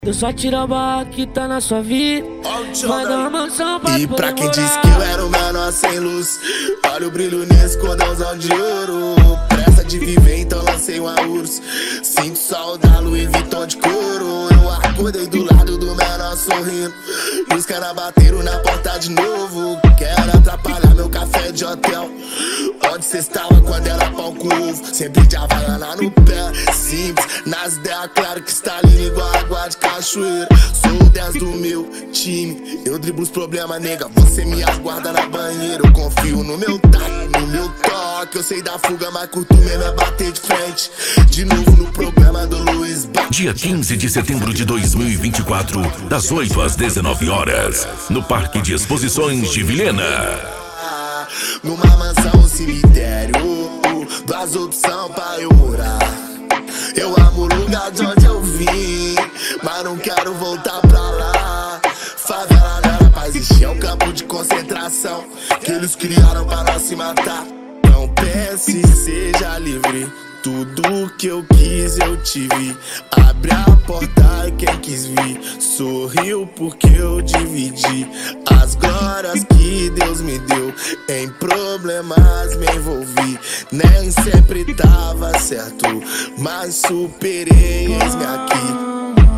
Eu só tiro a barra que tá na sua vida. Vai dar uma mansão pra E pra quem disse que eu era o menor sem luz, olha o brilho nesse cordãozão de ouro. Pressa de viver, então lancei uma urso. Sinto sol da Louis Vuitton de couro. Eu acordei do lado do menor sorrindo, e os caras bateram na porta de novo. Quero atrapalhar meu café de hotel. Onde cê estava quando era pão com ovo? Sempre de Havaiana no pé. Simples, nas ideias, claro que está ali igual água de cachoeira. Sou o 10 do meu time, eu driblo os problemas, nega. Você me aguarda na banheira. Eu confio no meu taco, no meu toque. Eu sei da fuga, mas curto mesmo é bater de frente. De novo no programa do Luiz Ba. Dia 15 de setembro de 2024, das 8 às 19 horas, no Parque de Exposições de Vilhena. Numa mansão, um cemitério, duas opções pra eu morar. Eu amo o lugar de onde eu vim, mas não quero voltar pra lá. Favela não era pra existir, é um campo de concentração que eles criaram pra não se matar. Não pense, seja livre, tudo que eu quis eu tive. Abre a porta e quem quis vir sorriu porque eu dividi as glórias que Deus me deu. Em problemas me envolvi, nem sempre tava certo, mas superei, eis-me aqui.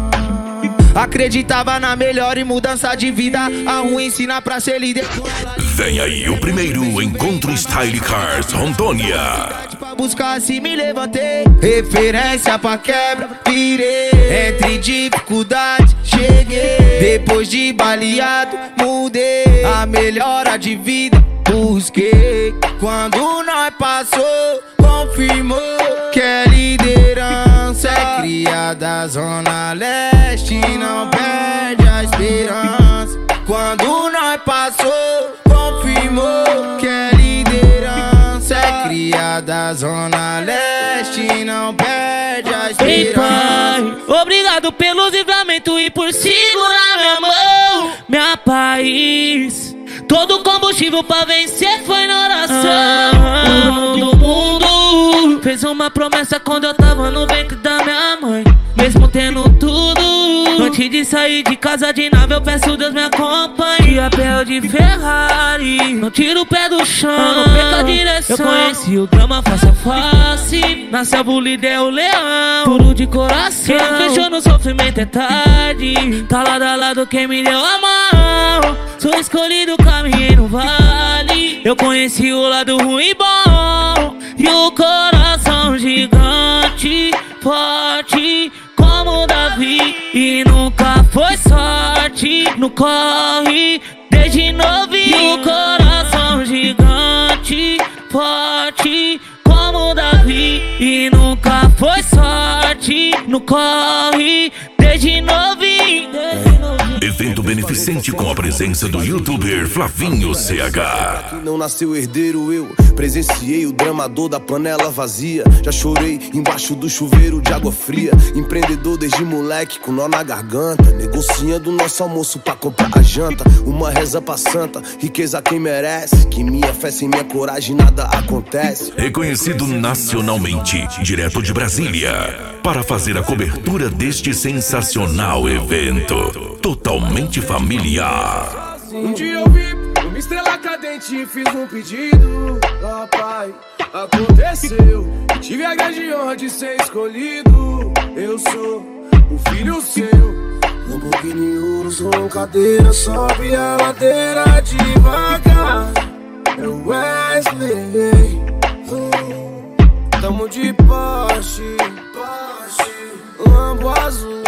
Acreditava na melhor e mudança de vida, a ruim ensina pra ser líder. Vem aí o primeiro Encontro Style Cars Rondônia. Pra buscar assim me levantei, referência pra quebra, virei. Entre dificuldades cheguei, depois de baleado mudei. A melhora de vida busquei, quando nós passou confirmou que é liderança. É cria da Zona Leste, não perde a esperança. Quando nós passou confirmou que é liderança. É cria da Zona Leste, não perde a esperança. Ei, pai, obrigado pelos livramentos e por segurar minha mão. Minha paz, todo combustível pra vencer foi na oração. Do mundo fez uma promessa quando eu tava no ventre da minha mãe. Mesmo tendo tudo, antes de sair de casa de nave eu peço Deus me acompanhe. De a pé ou de Ferrari, não tiro o pé do chão, não perca a direção. Eu conheci o drama face a face, na selva o líder é o leão, puro de coração. Quem fechou no sofrimento é tarde, tá lado a lado quem me deu a mão. Sou escolhido, caminhei no vale. Eu conheci o lado ruim e bom, e o coração gigante, forte como Davi. E nunca foi sorte no corre, desde novinho. E o coração gigante, forte como Davi. E nunca foi sorte no corre, desde novinho. Evento beneficente com a presença do youtuber Flavinho CH. Que não nasceu herdeiro, eu presenciei o dramador da panela vazia. Já chorei embaixo do chuveiro de água fria. Empreendedor desde moleque com nó na garganta, negociando nosso almoço pra comprar a janta. Uma reza pra santa, riqueza quem merece. Que minha fé sem minha coragem nada acontece. Reconhecido nacionalmente, direto de Brasília, para fazer a cobertura deste sensacional evento totalmente familiar. Um dia eu vi uma estrela cadente e fiz um pedido. Ó pai, aconteceu, tive a grande honra de ser escolhido. Eu sou o filho seu. Lamborghini Urus com cadeira, sobe a ladeira devagar. É o Wesley, tamo de Porsche, Lambo azul.